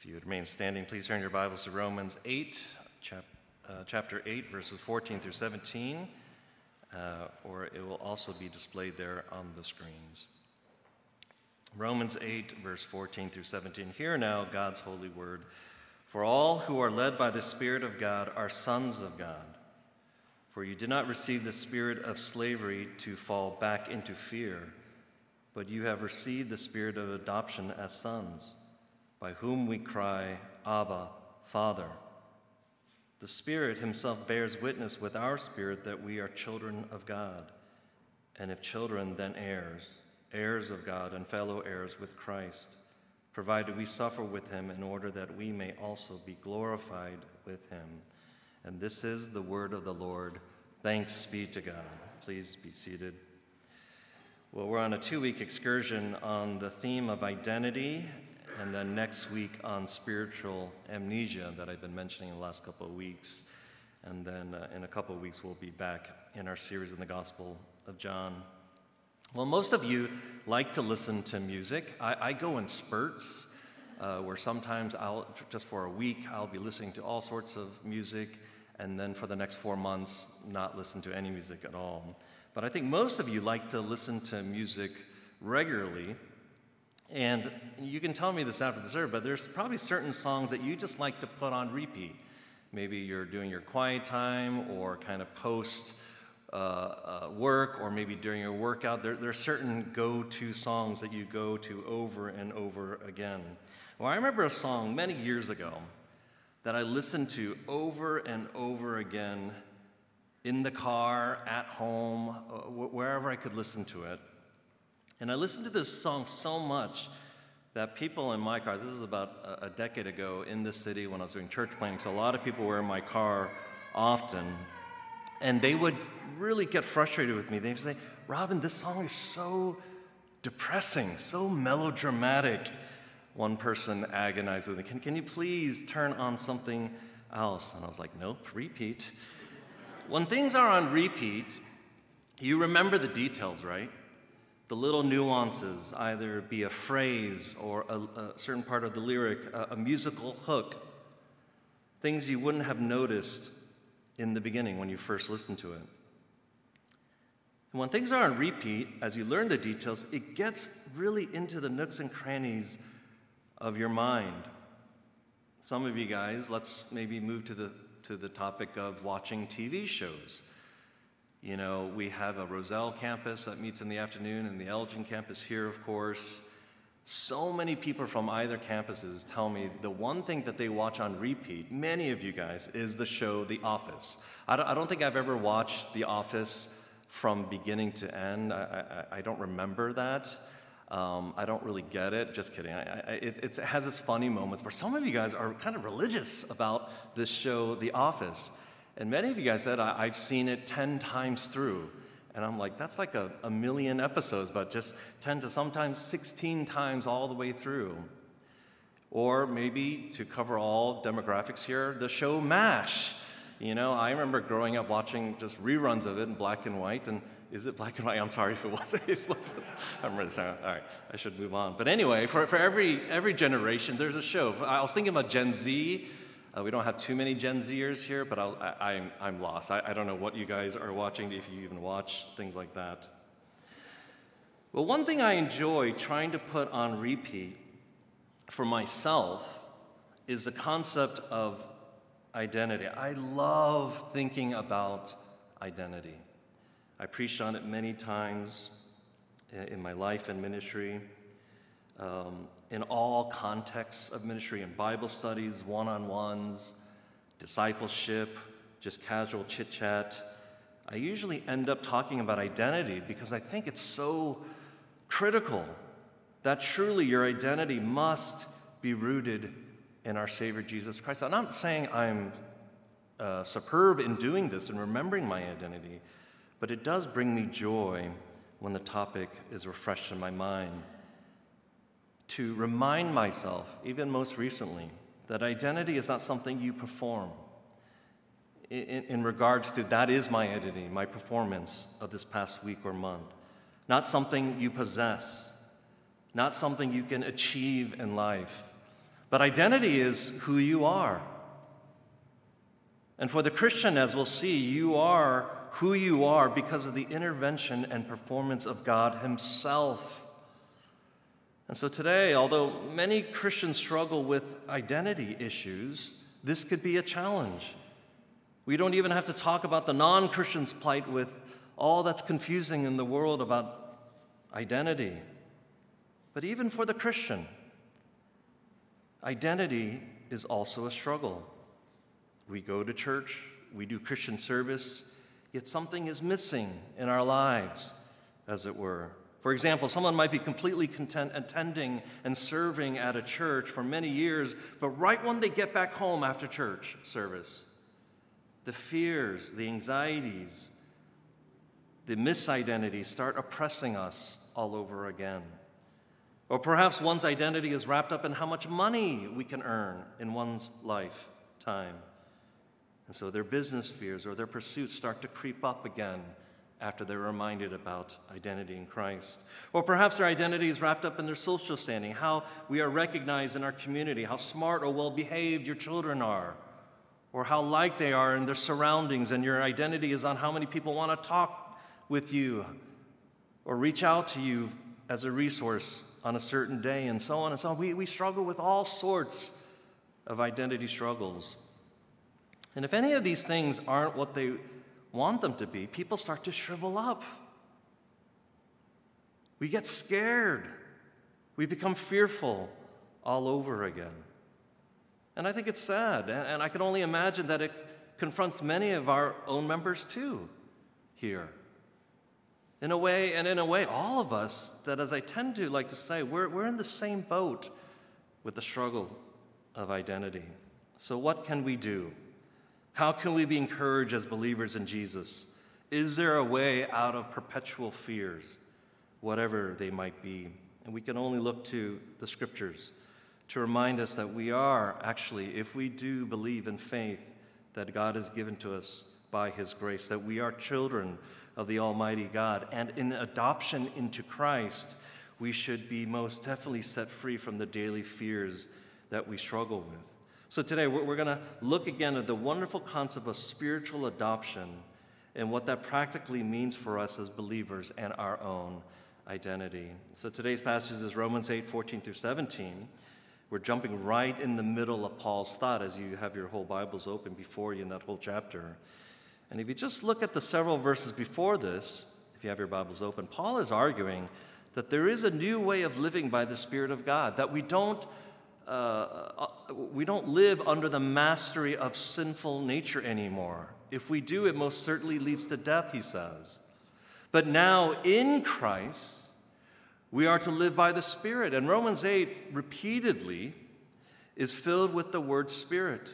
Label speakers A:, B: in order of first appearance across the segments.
A: If you would remain standing, please turn your Bibles to Romans 8, chapter 8, verses 14 through 17, or it will also be displayed there on the screens. Romans 8, verse 14 through 17. Hear now God's holy word. For all who are led by the Spirit of God are sons of God. For you did not receive the spirit of slavery to fall back into fear, but you have received the spirit of adoption as sons, by whom we cry, Abba, Father. The Spirit himself bears witness with our spirit that we are children of God, and if children, then heirs, heirs of God and fellow heirs with Christ, provided we suffer with him in order that we may also be glorified with him. And this is the word of the Lord. Thanks be to God. Please be seated. Well, we're on a 2-week excursion on the theme of identity, and then next week on spiritual amnesia that I've been mentioning in the last couple of weeks. And then in a couple of weeks, we'll be back in our series in the Gospel of John. Well, most of you like to listen to music. I go in spurts where sometimes just for a week, I'll be listening to all sorts of music, and then for the next 4 months, not listen to any music at all. But I think most of you like to listen to music regularly. And you can tell me this after the service, but there's probably certain songs that you just like to put on repeat. Maybe you're doing your quiet time or kind of post work, or maybe during your workout. There are certain go-to songs that you go to over and over again. Well, I remember a song many years ago that I listened to over and over again in the car, at home, wherever I could listen to it. And I listened to this song so much that people in my car, this is about a decade ago in this city when I was doing church planning, so a lot of people were in my car often, and they would really get frustrated with me. They'd say, Robin, this song is so depressing, so melodramatic. One person agonized with me, can you please turn on something else? And I was like, nope, repeat. When things are on repeat, you remember the details, right? The little nuances, either be a phrase or a certain part of the lyric, a musical hook, things you wouldn't have noticed in the beginning when you first listened to it. And when things are on repeat, as you learn the details, it gets really into the nooks and crannies of your mind. Some of you guys, let's maybe move to the topic of watching TV shows. You know, we have a Roselle campus that meets in the afternoon, and the Elgin campus here, of course. So many people from either campuses tell me the one thing that they watch on repeat, many of you guys, is the show The Office. I don't think I've ever watched The Office from beginning to end. I don't remember that. I don't really get it. Just kidding. It has its funny moments, but some of you guys are kind of religious about this show, The Office. And many of you guys said, I've seen it 10 times through. And I'm like, that's like a million episodes, but just 10 to sometimes 16 times all the way through. Or maybe, to cover all demographics here, the show MASH. You know, I remember growing up watching just reruns of it in black and white. And is it black and white? I'm sorry if it wasn't. I'm really sorry. All right, I should move on. But anyway, for every generation, there's a show. I was thinking about Gen Z. We don't have too many Gen Zers here, but I'm lost. I don't know what you guys are watching, if you even watch things like that. Well, one thing I enjoy trying to put on repeat for myself is the concept of identity. I love thinking about identity. I preached on it many times in my life and ministry. In all contexts of ministry, in Bible studies, one-on-ones, discipleship, just casual chit-chat, I usually end up talking about identity because I think it's so critical that truly your identity must be rooted in our Savior Jesus Christ. I'm not saying I'm superb in doing this and remembering my identity, but it does bring me joy when the topic is refreshed in my mind. To remind myself, even most recently, that identity is not something you perform. In regards to that is my identity, my performance of this past week or month. Not something you possess, not something you can achieve in life, But identity is who you are. And for the Christian, as we'll see, you are who you are because of the intervention and performance of God himself. And so today, although many Christians struggle with identity issues, this could be a challenge. We don't even have to talk about the non-Christian's plight with all that's confusing in the world about identity. But even for the Christian, identity is also a struggle. We go to church, we do Christian service, yet something is missing in our lives, as it were. For example, someone might be completely content attending and serving at a church for many years, but right when they get back home after church service, the fears, the anxieties, the misidentities start oppressing us all over again. Or perhaps one's identity is wrapped up in how much money we can earn in one's lifetime. And so their business fears or their pursuits start to creep up again after they're reminded about identity in Christ. Or perhaps their identity is wrapped up in their social standing, how we are recognized in our community, how smart or well-behaved your children are, or how liked they are in their surroundings, and your identity is on how many people want to talk with you or reach out to you as a resource on a certain day, and so on and so on. We struggle with all sorts of identity struggles. And if any of these things aren't what they want them to be, people start to shrivel up. We get scared. We become fearful all over again. And I think it's sad, and I can only imagine that it confronts many of our own members too here. In a way, all of us, that as I tend to like to say, we're in the same boat with the struggle of identity. So what can we do? How can we be encouraged as believers in Jesus? Is there a way out of perpetual fears, whatever they might be? And we can only look to the Scriptures to remind us that we are actually, if we do believe in faith that God has given to us by his grace, that we are children of the Almighty God. And in adoption into Christ, we should be most definitely set free from the daily fears that we struggle with. So today we're going to look again at the wonderful concept of spiritual adoption and what that practically means for us as believers and our own identity. So today's passage is Romans 8:14-17. We're jumping right in the middle of Paul's thought as you have your whole Bibles open before you in that whole chapter. And if you just look at the several verses before this, if you have your Bibles open, Paul is arguing that there is a new way of living by the Spirit of God, that we don't live under the mastery of sinful nature anymore. If we do, it most certainly leads to death, he says. But now in Christ, we are to live by the Spirit. And Romans 8 repeatedly is filled with the word Spirit.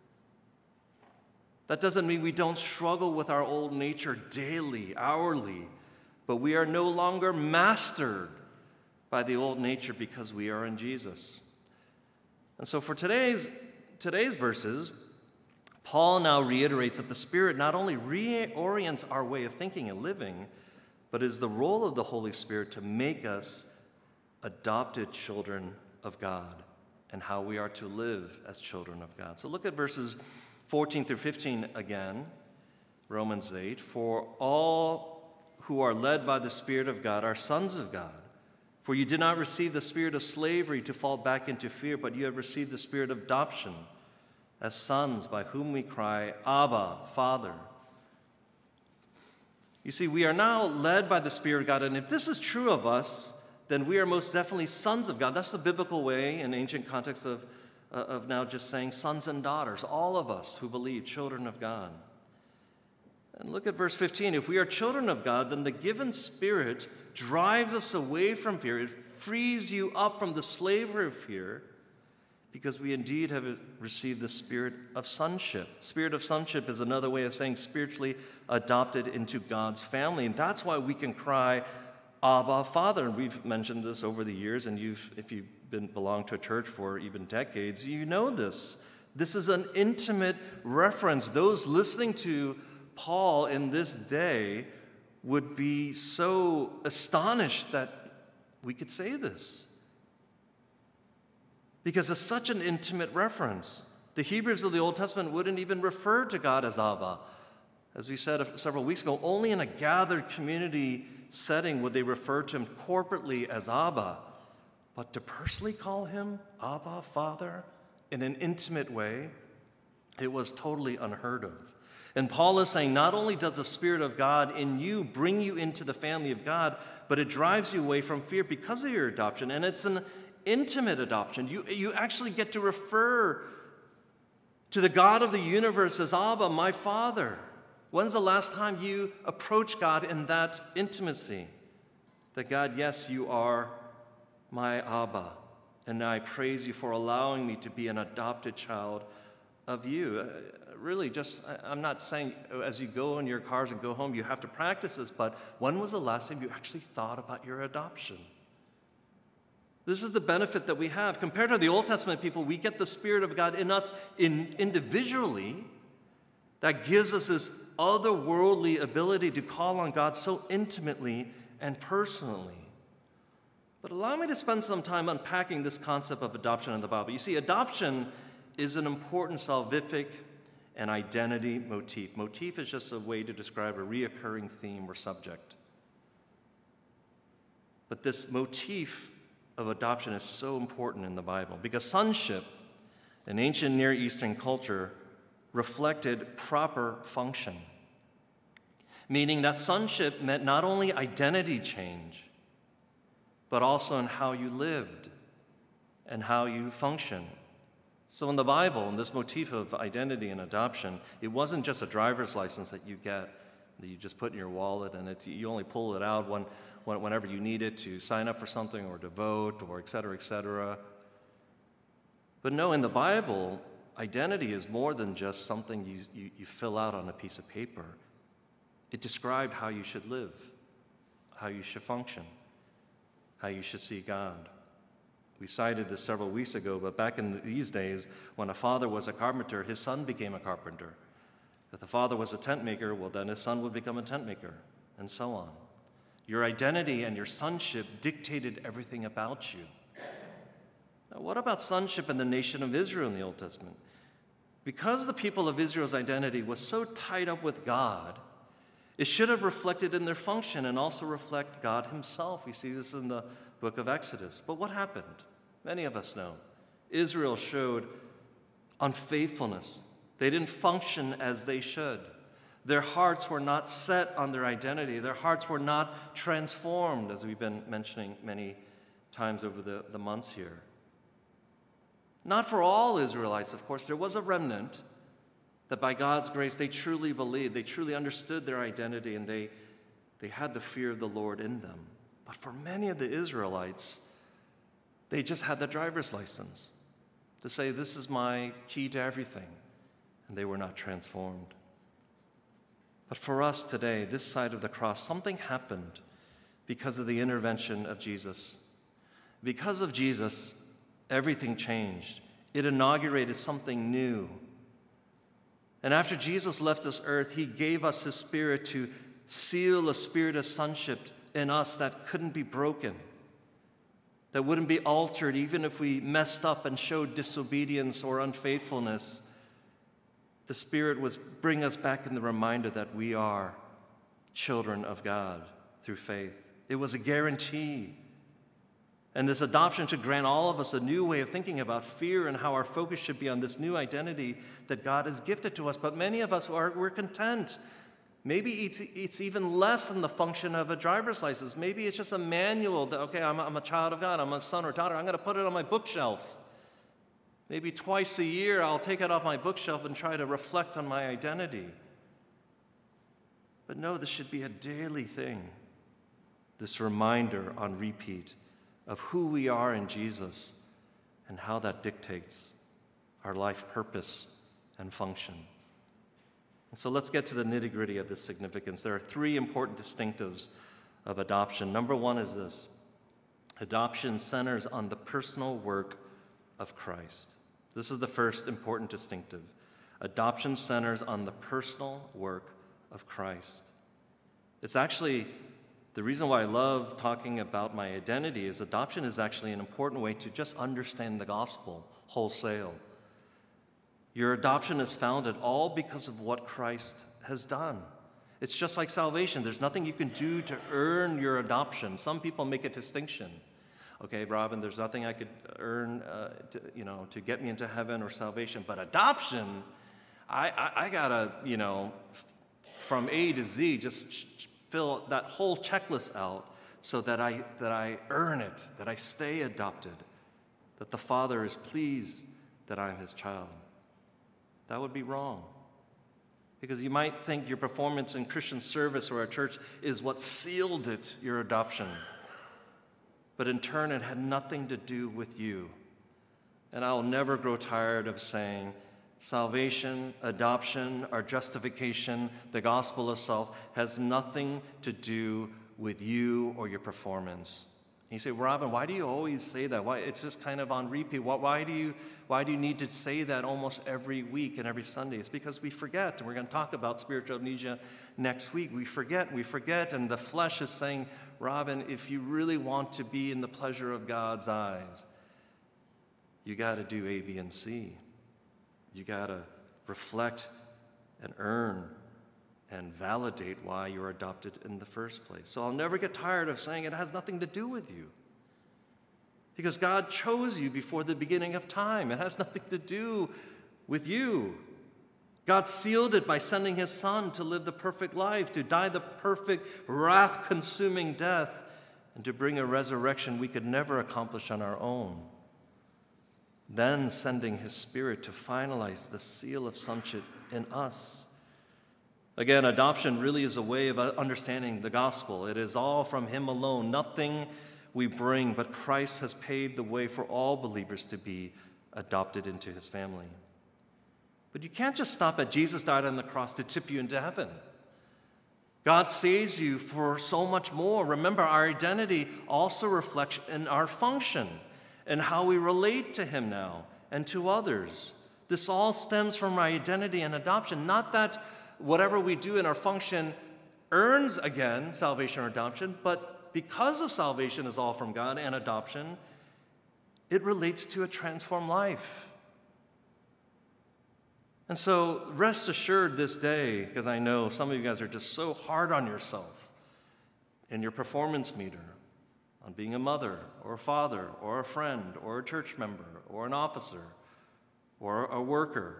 A: That doesn't mean we don't struggle with our old nature daily, hourly, but we are no longer mastered by the old nature because we are in Jesus. And so for today's verses, Paul now reiterates that the Spirit not only reorients our way of thinking and living, but is the role of the Holy Spirit to make us adopted children of God and how we are to live as children of God. So look at verses 14-15 again, Romans 8. For all who are led by the Spirit of God are sons of God. For you did not receive the spirit of slavery to fall back into fear, but you have received the spirit of adoption as sons, by whom we cry, Abba, Father. You see, we are now led by the Spirit of God, and if this is true of us, then we are most definitely sons of God. That's the biblical way in ancient context of now just saying sons and daughters, all of us who believe, children of God. And look at verse 15. If we are children of God, then the given Spirit drives us away from fear. It frees you up from the slavery of fear, because we indeed have received the spirit of sonship. Spirit of sonship is another way of saying spiritually adopted into God's family. And that's why we can cry, Abba, Father. And we've mentioned this over the years, and if you've belonged to a church for even decades, you know this. This is an intimate reference. Those listening to Paul in this day would be so astonished that we could say this. because it's such an intimate reference. The Hebrews of the Old Testament wouldn't even refer to God as Abba. As we said several weeks ago, only in a gathered community setting would they refer to him corporately as Abba. But to personally call him Abba, Father, in an intimate way, it was totally unheard of. And Paul is saying not only does the Spirit of God in you bring you into the family of God, but it drives you away from fear because of your adoption. And it's an intimate adoption. You actually get to refer to the God of the universe as Abba, my Father. When's the last time you approached God in that intimacy? That God, yes, you are my Abba, and I praise you for allowing me to be an adopted child of you. Really, I'm not saying as you go in your cars and go home, you have to practice this, but when was the last time you actually thought about your adoption? This is the benefit that we have. Compared to the Old Testament people, we get the Spirit of God in us individually that gives us this otherworldly ability to call on God so intimately and personally. But allow me to spend some time unpacking this concept of adoption in the Bible. You see, adoption is an important salvific and identity motif. Motif is just a way to describe a reoccurring theme or subject. But this motif of adoption is so important in the Bible because sonship in ancient Near Eastern culture reflected proper function, meaning that sonship meant not only identity change, but also in how you lived and how you function. So in the Bible, in this motif of identity and adoption, it wasn't just a driver's license that you get, that you just put in your wallet, and you only pull it out whenever you need it to sign up for something or to vote or et cetera, et cetera. But no, in the Bible, identity is more than just something you fill out on a piece of paper. It described how you should live, how you should function, how you should see God. We cited this several weeks ago, but back in these days, when a father was a carpenter, his son became a carpenter. If the father was a tent maker, well, then his son would become a tent maker, and so on. Your identity and your sonship dictated everything about you. Now, what about sonship in the nation of Israel in the Old Testament? Because the people of Israel's identity was so tied up with God, it should have reflected in their function and also reflect God himself. You see this in the book of Exodus. But what happened? Many of us know. Israel showed unfaithfulness. They didn't function as they should. Their hearts were not set on their identity. Their hearts were not transformed, as we've been mentioning many times over the months here. Not for all Israelites, of course. There was a remnant that by God's grace they truly believed, they truly understood their identity, and they had the fear of the Lord in them. But for many of the Israelites, they just had the driver's license to say, this is my key to everything, and they were not transformed. But for us today, this side of the cross, something happened because of the intervention of Jesus. Because of Jesus, everything changed. It inaugurated something new. And after Jesus left this earth, he gave us his Spirit to seal a spirit of sonship in us that couldn't be broken, that wouldn't be altered even if we messed up and showed disobedience or unfaithfulness. The Spirit was bring us back in the reminder that we are children of God through faith. It was a guarantee. And this adoption should grant all of us a new way of thinking about fear and how our focus should be on this new identity that God has gifted to us. But many of us we're content. Maybe it's even less than the function of a driver's license. Maybe it's just a manual that, okay, I'm a child of God, I'm a son or daughter, I'm going to put it on my bookshelf. Maybe twice a year I'll take it off my bookshelf and try to reflect on my identity. But no, this should be a daily thing, this reminder on repeat of who we are in Jesus and how that dictates our life purpose and function. And so let's get to the nitty-gritty of this significance. There are three important distinctives of adoption. Number one is this: adoption centers on the personal work of Christ. This is the first important distinctive. Adoption centers on the personal work of Christ. It's actually The reason why I love talking about my identity is adoption is actually an important way to just understand the gospel wholesale. Your adoption is founded all because of what Christ has done. It's just like salvation. There's nothing you can do to earn your adoption. Some people make a distinction. Okay, Robin, there's nothing I could earn to get me into heaven or salvation. But adoption, I gotta, from A to Z, just fill that whole checklist out so that I earn it, that I stay adopted, that the Father is pleased that I'm his child. That would be wrong. Because you might think your performance in Christian service or at church is what sealed it, your adoption. But in turn, it had nothing to do with you. And I'll never grow tired of saying, salvation, adoption, our justification, the gospel itself has nothing to do with you or your performance. And you say, Robin, why do you always say that? Why? It's just kind of on repeat. Why do you need to say that almost every week and every Sunday? It's because we forget, and we're going to talk about spiritual amnesia next week. We forget, and the flesh is saying, Robin, if you really want to be in the pleasure of God's eyes, you got to do A, B, and C. You got to reflect and earn and validate why you're adopted in the first place. So I'll never get tired of saying it has nothing to do with you. Because God chose you before the beginning of time. It has nothing to do with you. God sealed it by sending his Son to live the perfect life, to die the perfect, wrath-consuming death, and to bring a resurrection we could never accomplish on our own. Then sending his Spirit to finalize the seal of sonship in us. Again, adoption really is a way of understanding the gospel. It is all from him alone, nothing we bring, but Christ has paved the way for all believers to be adopted into his family. But you can't just stop at Jesus died on the cross to tip you into heaven. God saves you for so much more. Remember, our identity also reflects in our function and how we relate to him now and to others. This all stems from our identity and adoption, not that whatever we do in our function earns, again, salvation or adoption, but because of salvation is all from God and adoption, it relates to a transformed life. And so rest assured this day, because I know some of you guys are just so hard on yourself in your performance meter, on being a mother or a father or a friend or a church member or an officer or a worker.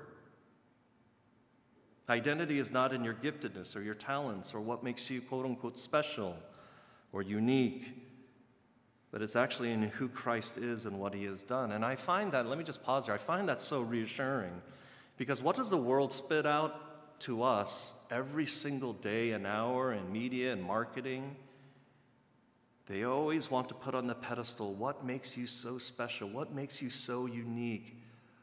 A: Identity is not in your giftedness or your talents or what makes you quote-unquote special or unique, but it's actually in who Christ is and what he has done. And I find that, let me just pause there, I find that so reassuring, because what does the world spit out to us every single day and hour in media and marketing? They always want to put on the pedestal what makes you so special, what makes you so unique,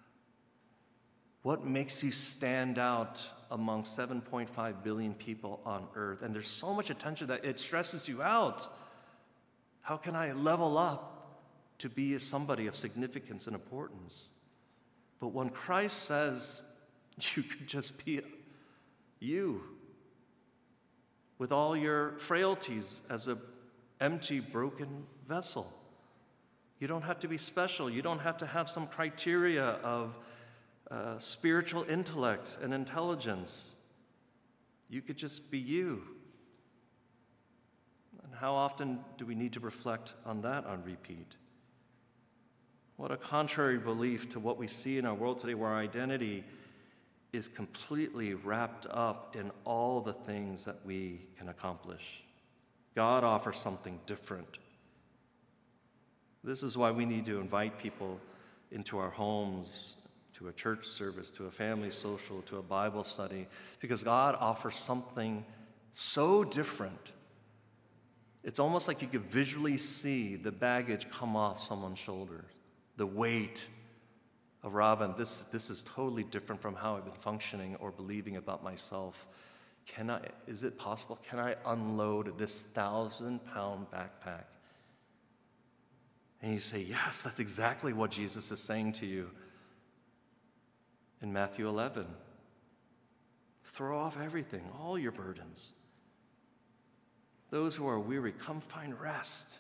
A: what makes you stand out among 7.5 billion people on earth. And there's so much attention that it stresses you out. How can I level up to be somebody of significance and importance? But when Christ says you could just be you with all your frailties as an empty, broken vessel. You don't have to be special. You don't have to have some criteria of spiritual intellect and intelligence. You could just be you. And how often do we need to reflect on that on repeat? What a contrary belief to what we see in our world today, where our identity is completely wrapped up in all the things that we can accomplish. God offers something different. This is why we need to invite people into our homes, to a church service, to a family social, to a Bible study, because God offers something so different. It's almost like you could visually see the baggage come off someone's shoulders, the weight of Robin. This is totally different from how I've been functioning or believing about myself. Is it possible? Can I unload this 1,000-pound backpack? And you say, yes, that's exactly what Jesus is saying to you in Matthew 11. Throw off everything, all your burdens. Those who are weary, come find rest.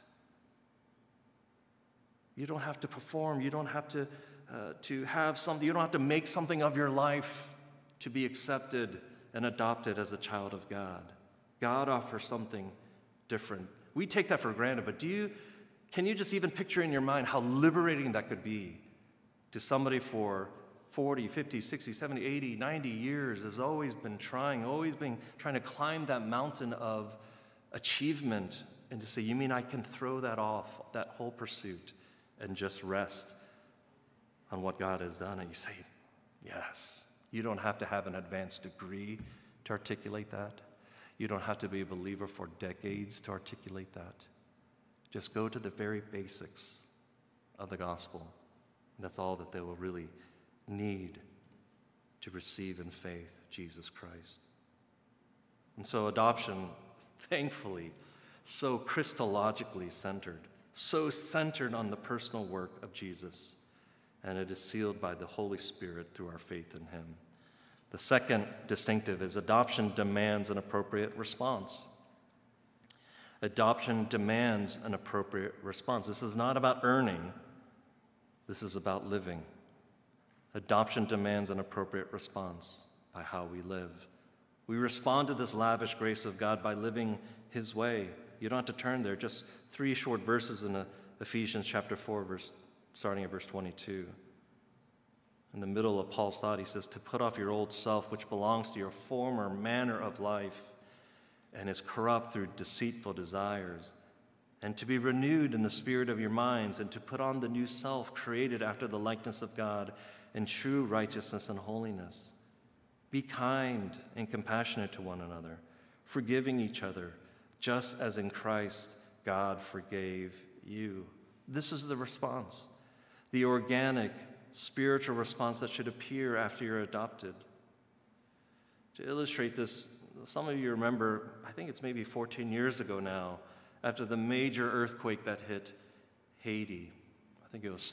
A: You don't have to perform. You don't have to have something. You don't have to make something of your life to be accepted and adopted as a child of God. God offers something different. We take that for granted, but can you just even picture in your mind how liberating that could be to somebody for 40, 50, 60, 70, 80, 90 years has always been trying to climb that mountain of achievement, and to say, you mean I can throw that off, that whole pursuit, and just rest on what God has done? And you say, yes. You don't have to have an advanced degree to articulate that. You don't have to be a believer for decades to articulate that. Just go to the very basics of the gospel. That's all that they will really need to receive in faith Jesus Christ. And so adoption, thankfully, so Christologically centered, so centered on the personal work of Jesus, and it is sealed by the Holy Spirit through our faith in him. The second distinctive is adoption demands an appropriate response. Adoption demands an appropriate response. This is not about earning. This is about living. Adoption demands an appropriate response by how we live. We respond to this lavish grace of God by living his way. You don't have to turn there. Just 3 short verses in Ephesians chapter 4, starting at verse 22. In the middle of Paul's thought, he says, to put off your old self, which belongs to your former manner of life and is corrupt through deceitful desires, and to be renewed in the spirit of your minds, and to put on the new self, created after the likeness of God in true righteousness and holiness. Be kind and compassionate to one another, forgiving each other, just as in Christ God forgave you. This is the response, the organic, spiritual response that should appear after you're adopted. To illustrate this, some of you remember, I think it's maybe 14 years ago now, after the major earthquake that hit Haiti. I think it was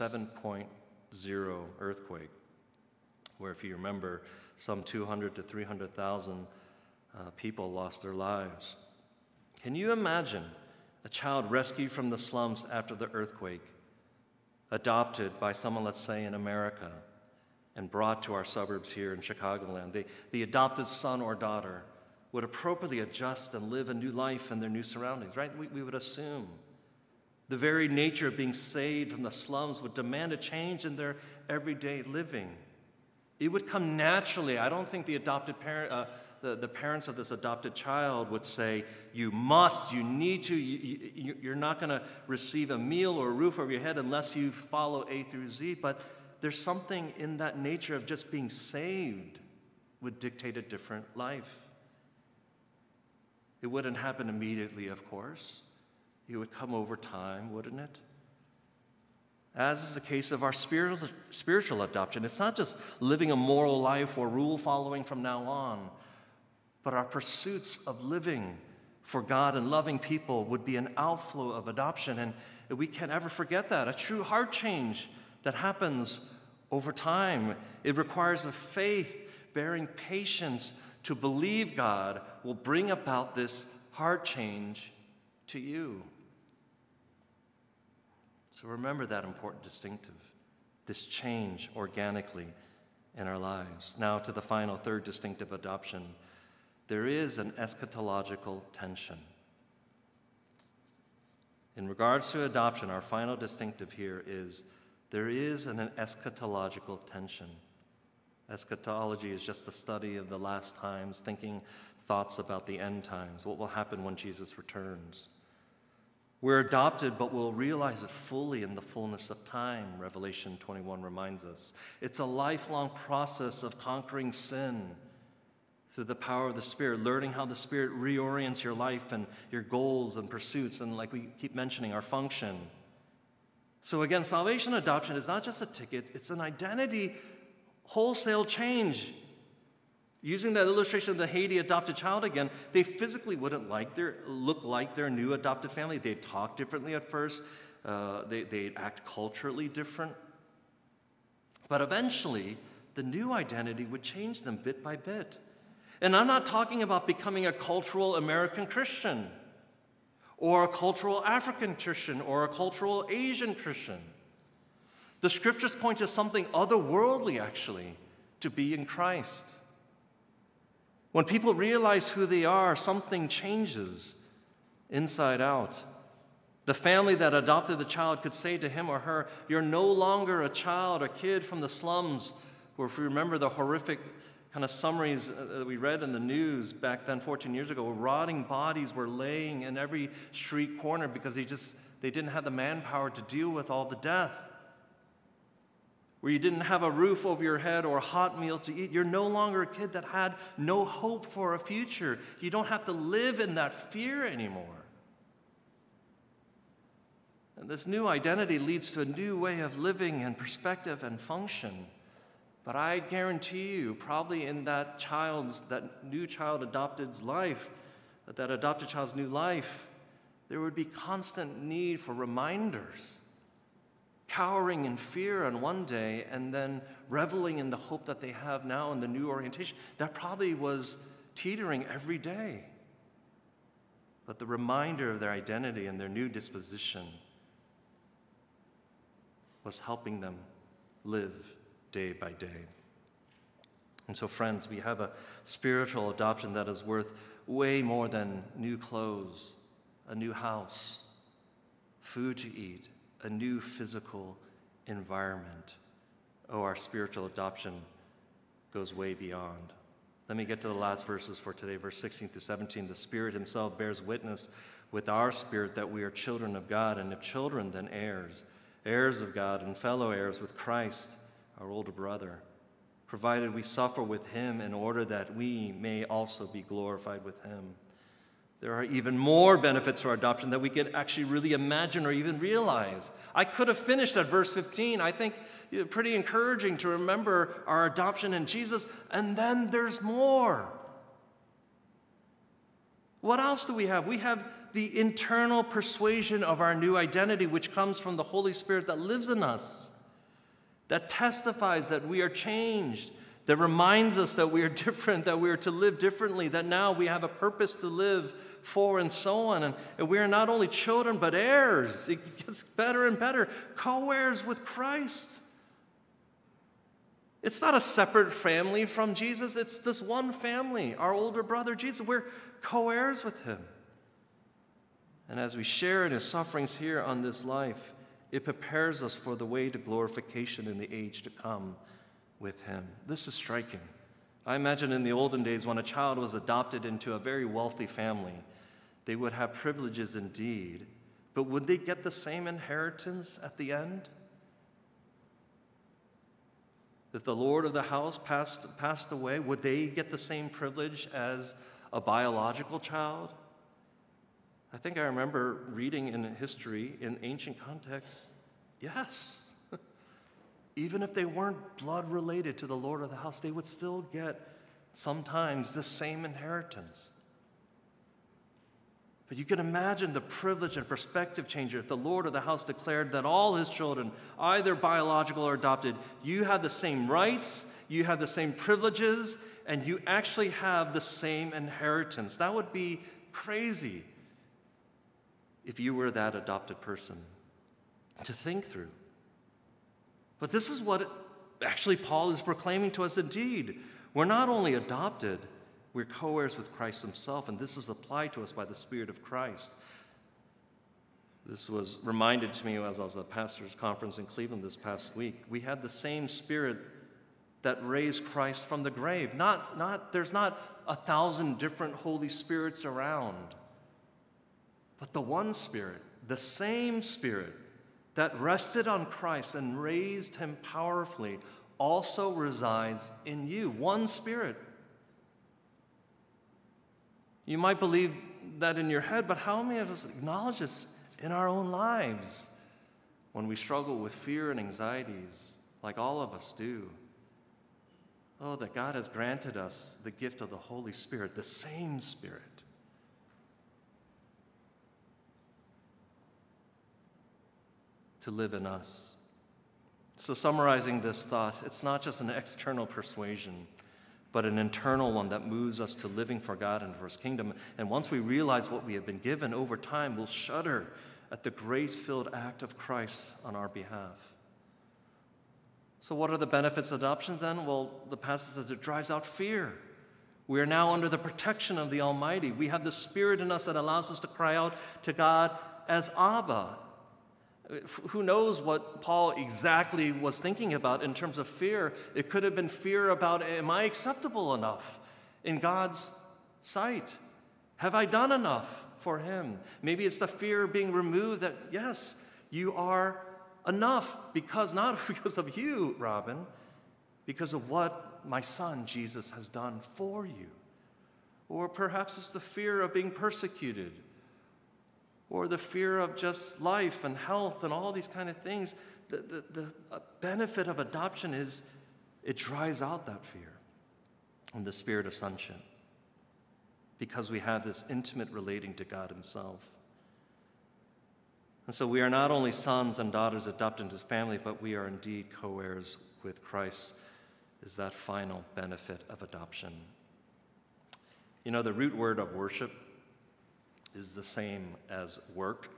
A: 7.0 earthquake, where, if you remember, some 200 to 300,000 people lost their lives. Can you imagine a child rescued from the slums after the earthquake, adopted by someone, let's say, in America, and brought to our suburbs here in Chicagoland? The adopted son or daughter would appropriately adjust and live a new life in their new surroundings, right? We would assume. The very nature of being saved from the slums would demand a change in their everyday living. It would come naturally. I don't think the adopted parent, the parents of this adopted child would say, you must, you need to, you're not going to receive a meal or a roof over your head unless you follow A through Z. But there's something in that nature of just being saved would dictate a different life. It wouldn't happen immediately, of course. It would come over time, wouldn't it? As is the case of our spiritual adoption. It's not just living a moral life or rule following from now on, but our pursuits of living for God and loving people would be an outflow of adoption, and we can't ever forget that. A true heart change that happens over time. It requires a faith bearing patience to believe God will bring about this heart change to you. So remember that important distinctive, this change organically in our lives. Now to the final, third distinctive adoption. There is an eschatological tension. In regards to adoption, our final distinctive here is there is an eschatological tension. Eschatology is just the study of the last times, thinking thoughts about the end times, what will happen when Jesus returns. We're adopted, but we'll realize it fully in the fullness of time, Revelation 21 reminds us. It's a lifelong process of conquering sin through the power of the Spirit, learning how the Spirit reorients your life and your goals and pursuits, and like we keep mentioning, our function. So again, salvation adoption is not just a ticket, it's an identity wholesale change. Using that illustration of the Haiti adopted child again, they physically wouldn't look like their new adopted family. They'd talk differently at first. They'd act culturally different. But eventually, the new identity would change them bit by bit. And I'm not talking about becoming a cultural American Christian. or a cultural African Christian, or a cultural Asian Christian. The scriptures point to something otherworldly, actually, to be in Christ. When people realize who they are, something changes inside out. The family that adopted the child could say to him or her, "You're no longer a child, a kid from the slums," or if we remember the horrific kind of summaries that we read in the news back then 14 years ago, where rotting bodies were laying in every street corner because they didn't have the manpower to deal with all the death. Where you didn't have a roof over your head or a hot meal to eat. You're no longer a kid that had no hope for a future. You don't have to live in that fear anymore. And this new identity leads to a new way of living and perspective and function. But I guarantee you, probably in that new child adopted's life, that adopted child's new life, there would be constant need for reminders, cowering in fear on one day and then reveling in the hope that they have now in the new orientation. That probably was teetering every day. But the reminder of their identity and their new disposition was helping them live day by day. And so, friends, we have a spiritual adoption that is worth way more than new clothes, a new house, food to eat, a new physical environment. Oh, our spiritual adoption goes way beyond. Let me get to the last verses for today, verse 16 to 17. The Spirit himself bears witness with our spirit that we are children of God, and if children, then heirs, heirs of God and fellow heirs with Christ, our older brother, provided we suffer with him in order that we may also be glorified with him. There are even more benefits to our adoption that we can actually really imagine or even realize. I could have finished at verse 15. I think it's pretty encouraging to remember our adoption in Jesus, and then there's more. What else do we have? We have the internal persuasion of our new identity, which comes from the Holy Spirit that lives in us, that testifies that we are changed, that reminds us that we are different, that we are to live differently, that now we have a purpose to live for, and so on. And we are not only children, but heirs. It gets better and better. Co-heirs with Christ. It's not a separate family from Jesus. It's this one family, our older brother Jesus. We're co-heirs with him. And as we share in his sufferings here on this life, it prepares us for the way to glorification in the age to come with him. This is striking. I imagine in the olden days when a child was adopted into a very wealthy family, they would have privileges indeed, but would they get the same inheritance at the end? If the Lord of the house passed away, would they get the same privilege as a biological child? I think I remember reading in history, in ancient contexts, yes. Even if they weren't blood related to the Lord of the house, they would still get sometimes the same inheritance. But you can imagine the privilege and perspective changer if the Lord of the house declared that all his children, either biological or adopted, you have the same rights, you have the same privileges, and you actually have the same inheritance. That would be crazy if you were that adopted person to think through. But this is what actually Paul is proclaiming to us indeed. We're not only adopted, we're co-heirs with Christ himself, and this is applied to us by the Spirit of Christ. This was reminded to me as I was at a pastor's conference in Cleveland this past week. We have the same Spirit that raised Christ from the grave. There's not 1,000 different Holy Spirits around. But the one Spirit, the same Spirit that rested on Christ and raised him powerfully, also resides in you. One Spirit. You might believe that in your head, but how many of us acknowledge this in our own lives when we struggle with fear and anxieties, like all of us do? Oh, that God has granted us the gift of the Holy Spirit, the same Spirit. To live in us. So summarizing this thought, it's not just an external persuasion, but an internal one that moves us to living for God and for His kingdom. And once we realize what we have been given over time, we'll shudder at the grace-filled act of Christ on our behalf. So what are the benefits of adoption then? Well, the passage says it drives out fear. We are now under the protection of the Almighty. We have the Spirit in us that allows us to cry out to God as Abba. Who knows what Paul exactly was thinking about in terms of fear? It could have been fear about, am I acceptable enough in God's sight? Have I done enough for Him? Maybe it's the fear of being removed that, yes, you are enough, not because of you, Robin, because of what my son Jesus has done for you. Or perhaps it's the fear of being persecuted, or the fear of just life and health and all these kind of things. The benefit of adoption is it drives out that fear and the spirit of sonship, because we have this intimate relating to God Himself. And so we are not only sons and daughters adopted into His family, but we are indeed co-heirs with Christ, is that final benefit of adoption. You know, the root word of worship is the same as work.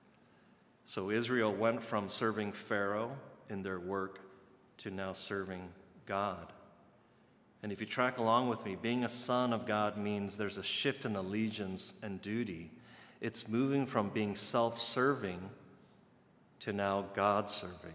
A: So Israel went from serving Pharaoh in their work to now serving God. And if you track along with me, being a son of God means there's a shift in allegiance and duty. It's moving from being self-serving to now God-serving.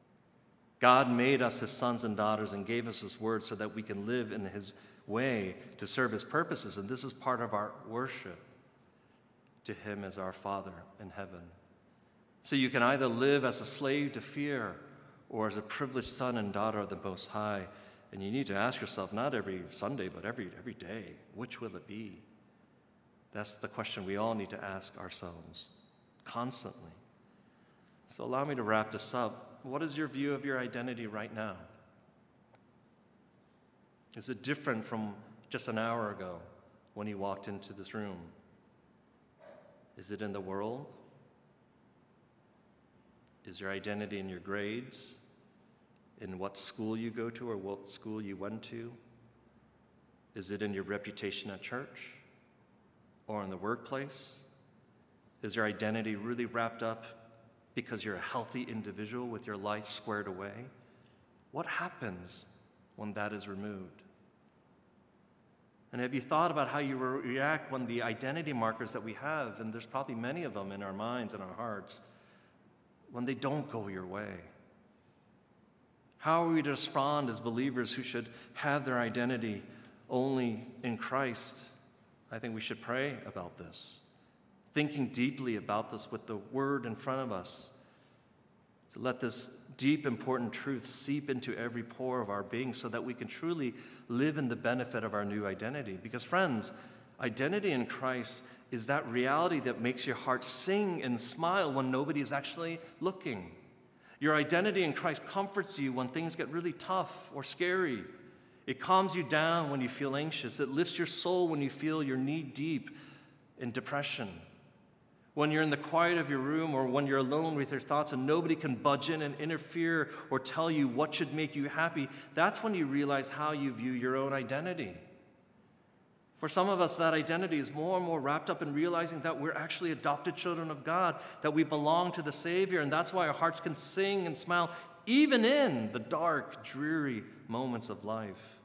A: God made us His sons and daughters and gave us His word so that we can live in His way to serve His purposes. And this is part of our worship to Him as our Father in heaven. So you can either live as a slave to fear or as a privileged son and daughter of the Most High. And you need to ask yourself, not every Sunday, but every day, which will it be? That's the question we all need to ask ourselves constantly. So allow me to wrap this up. What is your view of your identity right now? Is it different from just an hour ago when you walked into this room? Is it in the world? Is your identity in your grades? In what school you go to or what school you went to? Is it in your reputation at church or in the workplace? Is your identity really wrapped up because you're a healthy individual with your life squared away? What happens when that is removed? And have you thought about how you react when the identity markers that we have, and there's probably many of them in our minds and our hearts, when they don't go your way? How are we to respond as believers who should have their identity only in Christ? I think we should pray about this, thinking deeply about this with the Word in front of us. So let this deep, important truth seep into every pore of our being so that we can truly live in the benefit of our new identity. Because, friends, identity in Christ is that reality that makes your heart sing and smile when nobody is actually looking. Your identity in Christ comforts you when things get really tough or scary. It calms you down when you feel anxious. It lifts your soul when you feel you're knee-deep in depression. When you're in the quiet of your room or when you're alone with your thoughts and nobody can budge in and interfere or tell you what should make you happy, that's when you realize how you view your own identity. For some of us, that identity is more and more wrapped up in realizing that we're actually adopted children of God, that we belong to the Savior, and that's why our hearts can sing and smile even in the dark, dreary moments of life.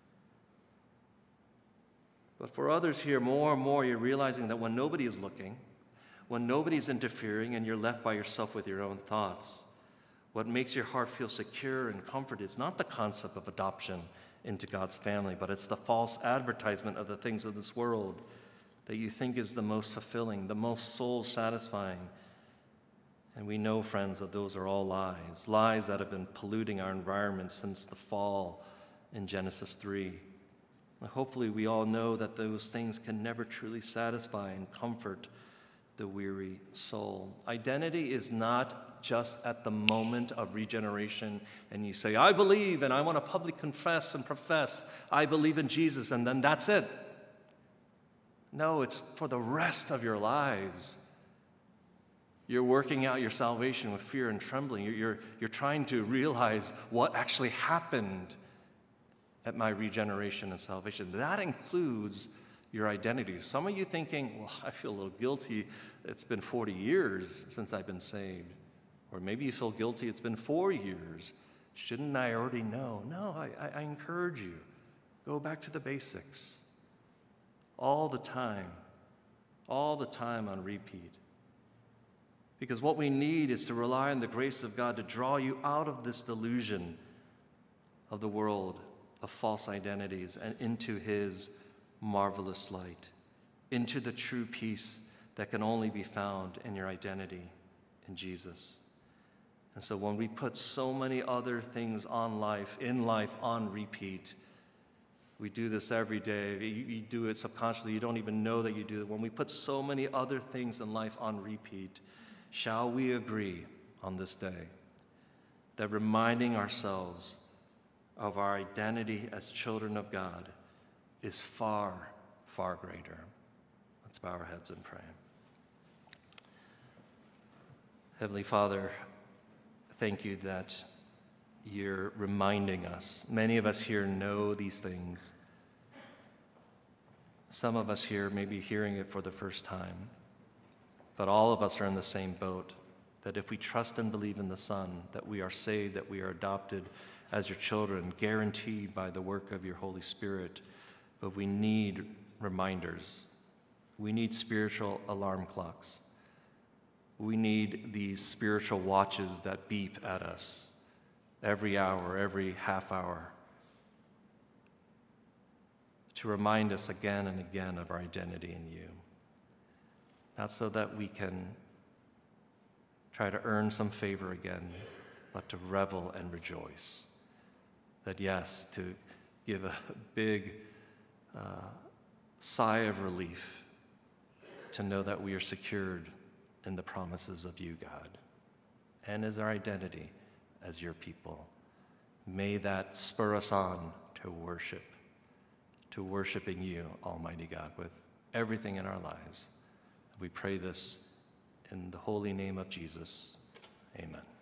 A: But for others here, more and more, you're realizing that when nobody is looking, when nobody's interfering and you're left by yourself with your own thoughts, what makes your heart feel secure and comforted is not the concept of adoption into God's family, but it's the false advertisement of the things of this world that you think is the most fulfilling, the most soul-satisfying. And we know, friends, that those are all lies, lies that have been polluting our environment since the fall in Genesis 3. And hopefully we all know that those things can never truly satisfy and comfort the weary soul. Identity is not just at the moment of regeneration and you say, I believe and I want to publicly confess and profess I believe in Jesus, and then that's it. No, it's for the rest of your lives. You're working out your salvation with fear and trembling. You're trying to realize what actually happened at my regeneration and salvation. That includes your identity. Some of you thinking, well, I feel a little guilty. It's been 40 years since I've been saved. Or maybe you feel guilty. It's been 4 years. Shouldn't I already know? No, I encourage you. Go back to the basics. All the time on repeat. Because what we need is to rely on the grace of God to draw you out of this delusion of the world of false identities and into his marvelous light, into the true peace that can only be found in your identity in Jesus. And so when we put so many other things in life on repeat, we do this every day. You do it subconsciously. You don't even know that you do it. When we put so many other things in life on repeat, shall we agree on this day that reminding ourselves of our identity as children of God is far, far greater? Let's bow our heads and pray. Heavenly Father, thank you that you're reminding us. Many of us here know these things. Some of us here may be hearing it for the first time. But all of us are in the same boat, that if we trust and believe in the Son, that we are saved, that we are adopted as your children, guaranteed by the work of your Holy Spirit. But we need reminders. We need spiritual alarm clocks. We need these spiritual watches that beep at us every hour, every half hour, to remind us again and again of our identity in you. Not so that we can try to earn some favor again, but to revel and rejoice. That yes, to give a big sigh of relief to know that we are secured in the promises of you, God, and as our identity as your people. May that spur us on to worshiping you, Almighty God, with everything in our lives. We pray this in the holy name of Jesus. Amen.